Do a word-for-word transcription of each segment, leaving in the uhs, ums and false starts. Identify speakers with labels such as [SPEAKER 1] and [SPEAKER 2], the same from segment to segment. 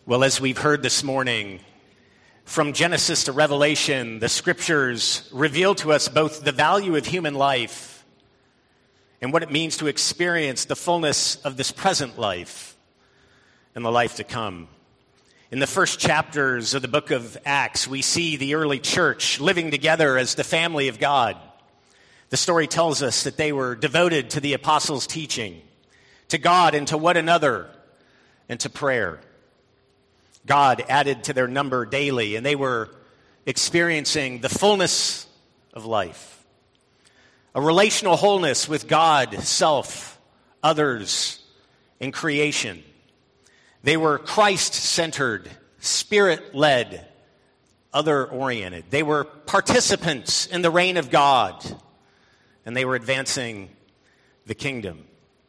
[SPEAKER 1] Well, as we've heard this morning, from Genesis to Revelation, the scriptures reveal to us both the value of human life and what it means to experience the fullness of this present life and the life to come. In the first chapters of the book of Acts, we see the early church living together as the family of God. The story tells us that they were devoted to the apostles' teaching, to God and to one another, and to prayer. God added to their number daily, and they were experiencing the fullness of life. A relational wholeness with God, self, others, and creation. They were Christ-centered, Spirit-led, other-oriented. They were participants in the reign of God, and they were advancing the kingdom.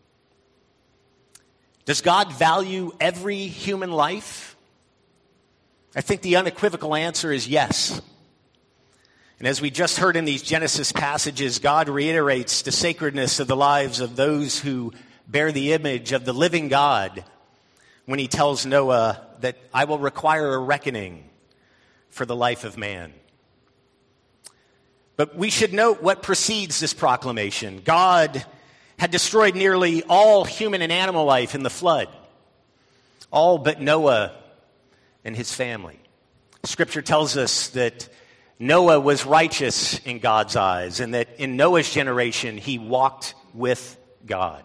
[SPEAKER 1] Does God value every human life? I think the unequivocal answer is yes. And as we just heard in these Genesis passages, God reiterates the sacredness of the lives of those who bear the image of the living God when he tells Noah that I will require a reckoning for the life of man. But we should note what precedes this proclamation. God had destroyed nearly all human and animal life in the flood, all but Noah and his family. Scripture tells us that Noah was righteous in God's eyes and that in Noah's generation he walked with God.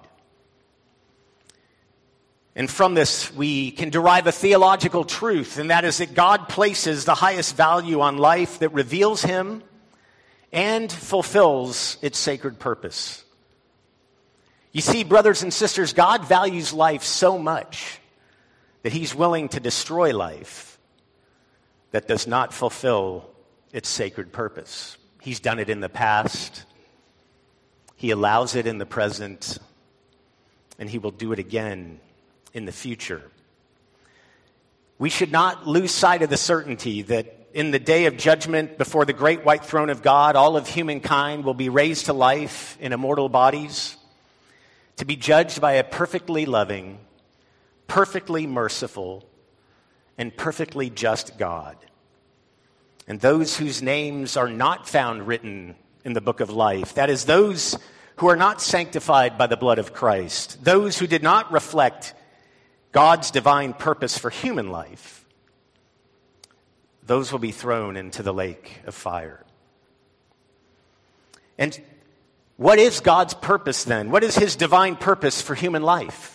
[SPEAKER 1] And from this we can derive a theological truth, and that is that God places the highest value on life that reveals him and fulfills its sacred purpose. You see, brothers and sisters, God values life so much that he's willing to destroy life that does not fulfill its sacred purpose. He's done it in the past. He allows it in the present, and he will do it again in the future. We should not lose sight of the certainty that in the day of judgment before the great white throne of God, all of humankind will be raised to life in immortal bodies to be judged by a perfectly loving, perfectly merciful, and perfectly just God. And those whose names are not found written in the book of life, that is, those who are not sanctified by the blood of Christ, those who did not reflect God's divine purpose for human life, those will be thrown into the lake of fire. And what is God's purpose then? What is his divine purpose for human life?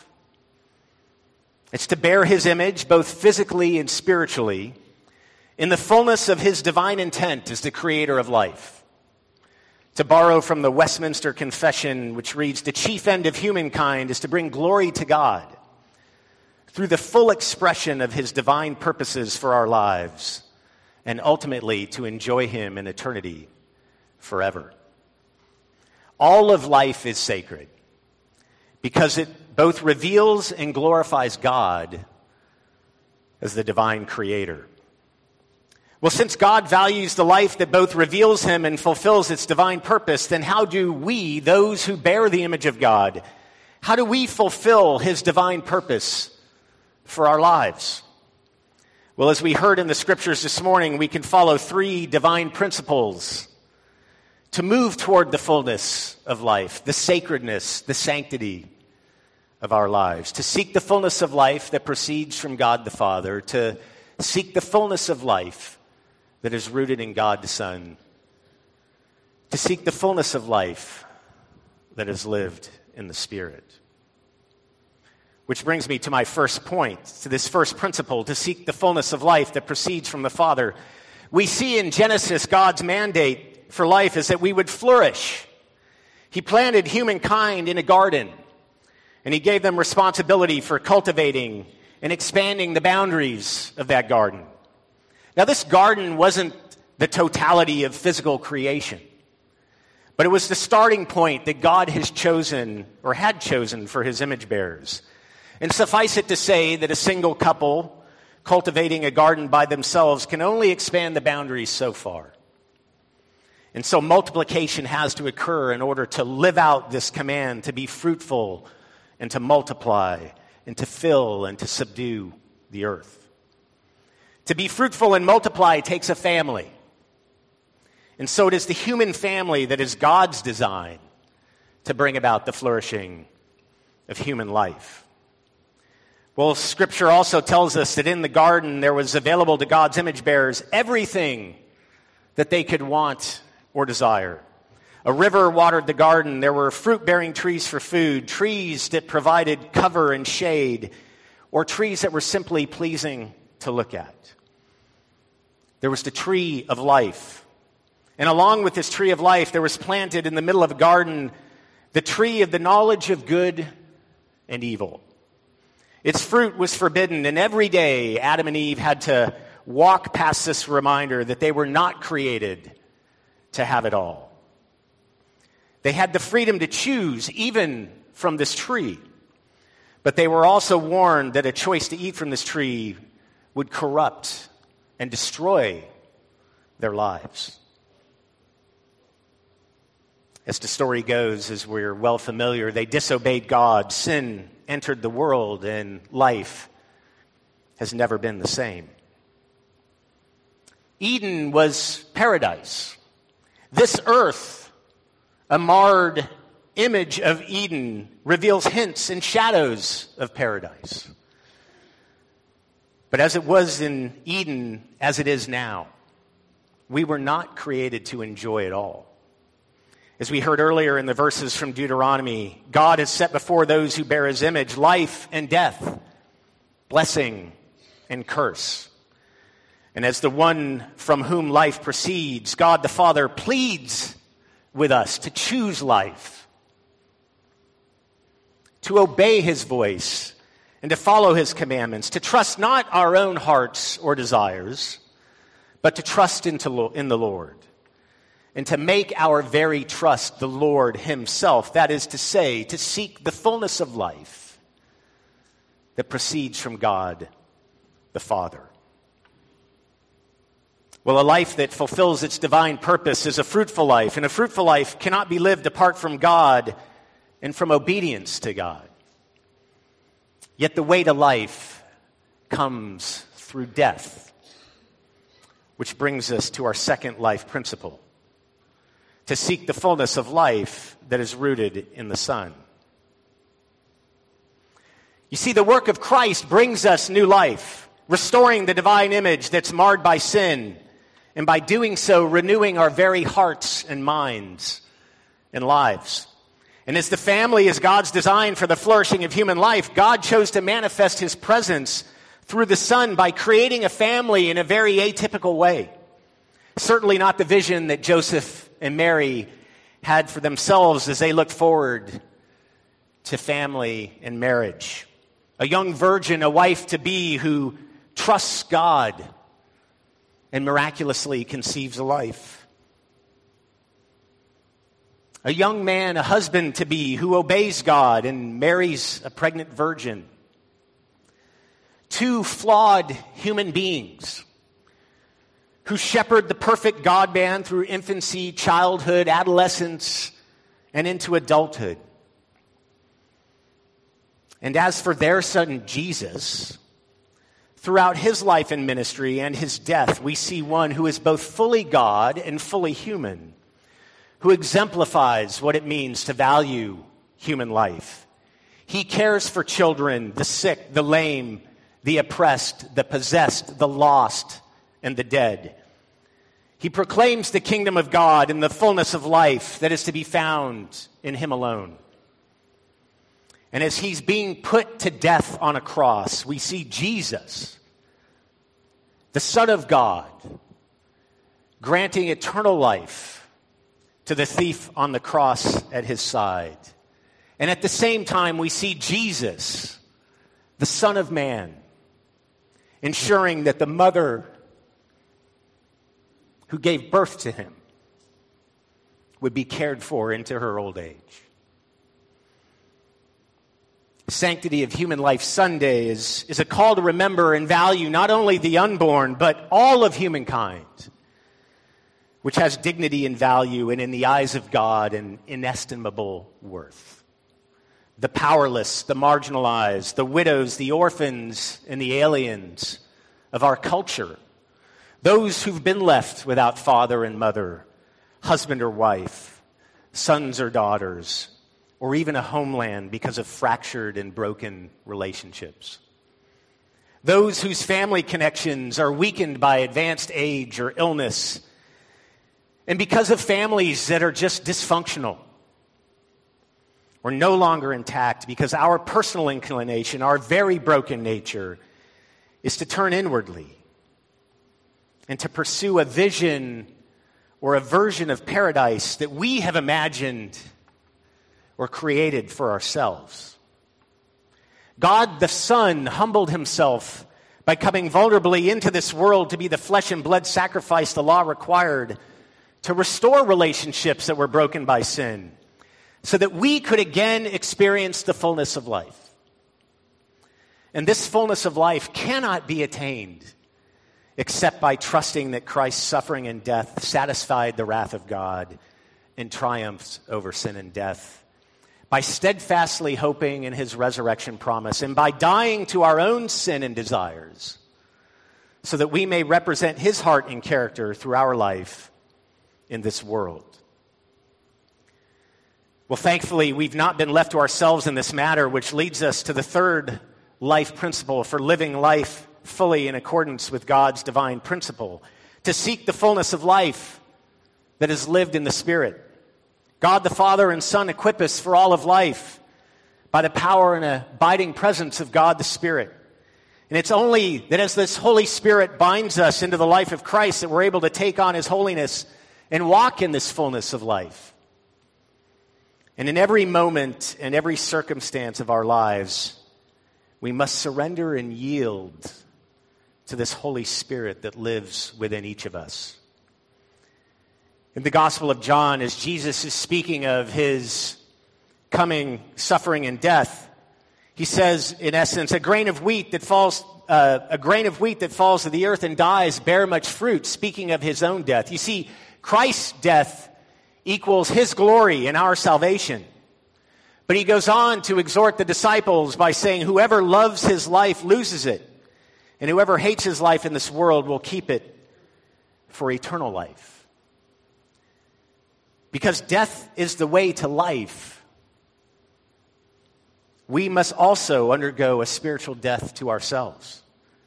[SPEAKER 1] It's to bear his image, both physically and spiritually, in the fullness of his divine intent as the creator of life. To borrow from the Westminster Confession, which reads, the chief end of humankind is to bring glory to God through the full expression of his divine purposes for our lives, and ultimately to enjoy him in eternity forever. All of life is sacred because it both reveals and glorifies God as the divine creator. Well, since God values the life that both reveals him and fulfills its divine purpose, then how do we, those who bear the image of God, how do we fulfill his divine purpose for our lives? Well, as we heard in the scriptures this morning, we can follow three divine principles to move toward the fullness of life, the sacredness, the sanctity of our lives, to seek the fullness of life that proceeds from God the Father, to seek the fullness of life that is rooted in God the Son, to seek the fullness of life that is lived in the Spirit. Which brings me to my first point, to this first principle, to seek the fullness of life that proceeds from the Father. We see in Genesis God's mandate for life is that we would flourish. He planted humankind in a garden, and he gave them responsibility for cultivating and expanding the boundaries of that garden. Now, this garden wasn't the totality of physical creation, but it was the starting point that God has chosen or had chosen for his image bearers. And suffice it to say that a single couple cultivating a garden by themselves can only expand the boundaries so far. And so multiplication has to occur in order to live out this command to be fruitful and to multiply and to fill and to subdue the earth. To be fruitful and multiply takes a family. And so it is the human family that is God's design to bring about the flourishing of human life. Well, Scripture also tells us that in the garden there was available to God's image bearers everything that they could want or desire. A river watered the garden. There were fruit-bearing trees for food, trees that provided cover and shade, or trees that were simply pleasing to look at. There was the tree of life. And along with this tree of life, there was planted in the middle of a garden the tree of the knowledge of good and evil. Its fruit was forbidden, and every day Adam and Eve had to walk past this reminder that they were not created to have it all. They had the freedom to choose even from this tree, but they were also warned that a choice to eat from this tree would corrupt and destroy their lives. As the story goes, as we're well familiar, they disobeyed God, sin entered the world, and life has never been the same. Eden was paradise. This earth, a marred image of Eden, reveals hints and shadows of paradise. But as it was in Eden, as it is now, we were not created to enjoy it all. As we heard earlier in the verses from Deuteronomy, God has set before those who bear his image life and death, blessing and curse. And as the one from whom life proceeds, God the Father pleads with us to choose life, to obey his voice, and to follow his commandments, to trust not our own hearts or desires, but to trust into, in the Lord, and to make our very trust the Lord himself. That is to say, to seek the fullness of life that proceeds from God the Father. Well, a life that fulfills its divine purpose is a fruitful life, and a fruitful life cannot be lived apart from God and from obedience to God. Yet the way to life comes through death, which brings us to our second life principle: to seek the fullness of life that is rooted in the Son. You see, the work of Christ brings us new life, restoring the divine image that's marred by sin, and by doing so, renewing our very hearts and minds and lives. And as the family is God's design for the flourishing of human life, God chose to manifest his presence through the Son by creating a family in a very atypical way. Certainly not the vision that Joseph and Mary had for themselves as they looked forward to family and marriage. A young virgin, a wife-to-be who trusts God and miraculously conceives a life. A young man, a husband-to-be who obeys God and marries a pregnant virgin. Two flawed human beings who shepherd the perfect God-man through infancy, childhood, adolescence, and into adulthood. And as for their son, Jesus, throughout his life and ministry and his death, we see one who is both fully God and fully human, who exemplifies what it means to value human life. He cares for children, the sick, the lame, the oppressed, the possessed, the lost, and the dead. He proclaims the kingdom of God and the fullness of life that is to be found in him alone. And as he's being put to death on a cross, we see Jesus, the Son of God, granting eternal life to the thief on the cross at his side. And at the same time, we see Jesus, the Son of Man, ensuring that the mother who gave birth to him would be cared for into her old age. Sanctity of Human Life Sunday is, is a call to remember and value not only the unborn, but all of humankind, which has dignity and value and in the eyes of God an inestimable worth. The powerless, the marginalized, the widows, the orphans, and the aliens of our culture, those who've been left without father and mother, husband or wife, sons or daughters, or even a homeland because of fractured and broken relationships. Those whose family connections are weakened by advanced age or illness, and because of families that are just dysfunctional or no longer intact, because our personal inclination, our very broken nature, is to turn inwardly and to pursue a vision or a version of paradise that we have imagined or created for ourselves. God the Son humbled himself by coming vulnerably into this world to be the flesh and blood sacrifice the law required to restore relationships that were broken by sin, so that we could again experience the fullness of life. And this fullness of life cannot be attained except by trusting that Christ's suffering and death satisfied the wrath of God and triumphed over sin and death, by steadfastly hoping in his resurrection promise, and by dying to our own sin and desires, so that we may represent his heart and character through our life in this world. Well, thankfully, we've not been left to ourselves in this matter, which leads us to the third life principle for living life fully in accordance with God's divine principle, to seek the fullness of life that is lived in the Spirit. God the Father and Son equip us for all of life by the power and abiding presence of God the Spirit. And it's only that as this Holy Spirit binds us into the life of Christ that we're able to take on his holiness and walk in this fullness of life. And in every moment and every circumstance of our lives, we must surrender and yield to this Holy Spirit that lives within each of us. In the Gospel of John, as Jesus is speaking of his coming suffering and death, he says, in essence, a grain of wheat that falls, uh, a grain of wheat that falls to the earth and dies bear much fruit, speaking of his own death. You see, Christ's death equals his glory and our salvation. But he goes on to exhort the disciples by saying, whoever loves his life loses it, and whoever hates his life in this world will keep it for eternal life. Because death is the way to life, we must also undergo a spiritual death to ourselves.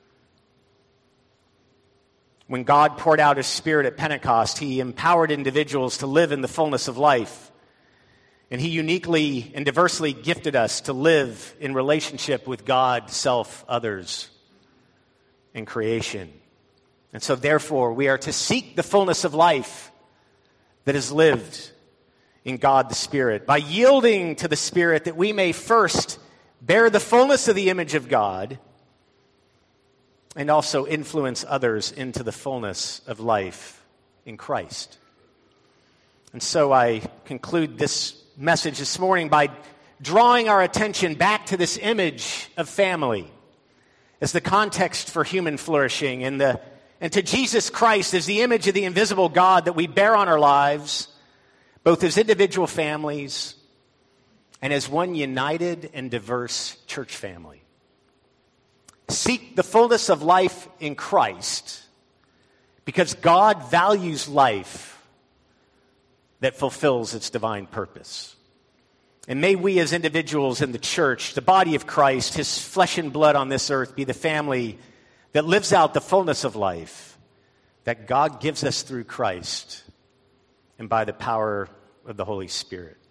[SPEAKER 1] When God poured out his Spirit at Pentecost, he empowered individuals to live in the fullness of life. And he uniquely and diversely gifted us to live in relationship with God, self, others, and creation. And so therefore, we are to seek the fullness of life that is lived in God the Spirit, by yielding to the Spirit that we may first bear the fullness of the image of God and also influence others into the fullness of life in Christ. And so I conclude this message this morning by drawing our attention back to this image of family as the context for human flourishing, and the and to Jesus Christ as the image of the invisible God that we bear on our lives, both as individual families and as one united and diverse church family. Seek the fullness of life in Christ because God values life that fulfills its divine purpose. And may we as individuals in the church, the body of Christ, his flesh and blood on this earth, be the family that lives out the fullness of life that God gives us through Christ and by the power of the Holy Spirit.